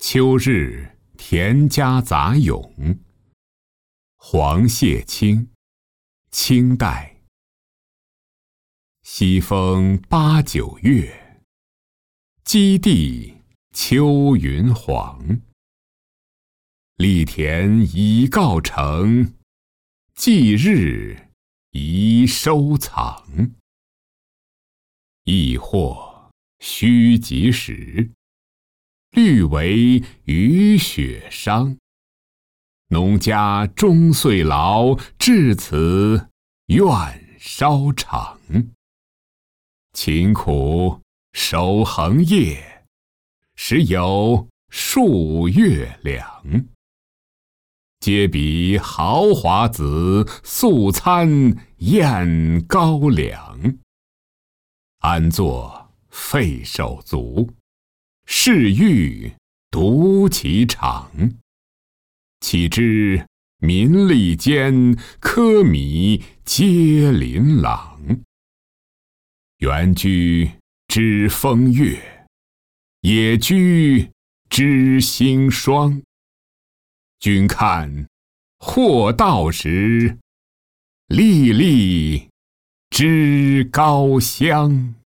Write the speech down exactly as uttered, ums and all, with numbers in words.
秋日田家杂咏，黄蟹青，清代。西风八九月，基地秋云黄。栗田已告成，季日宜收藏。亦或须及时，虑为雨雪伤。农家终岁劳，至此愿稍长。勤苦守恒夜，时有数月粮。皆比豪华子，素餐宴高粱。安坐废手足，是欲独其长。岂知民力坚，科米皆琳琅。原居知风月，野居知星霜。君看或到时，粒粒知高香。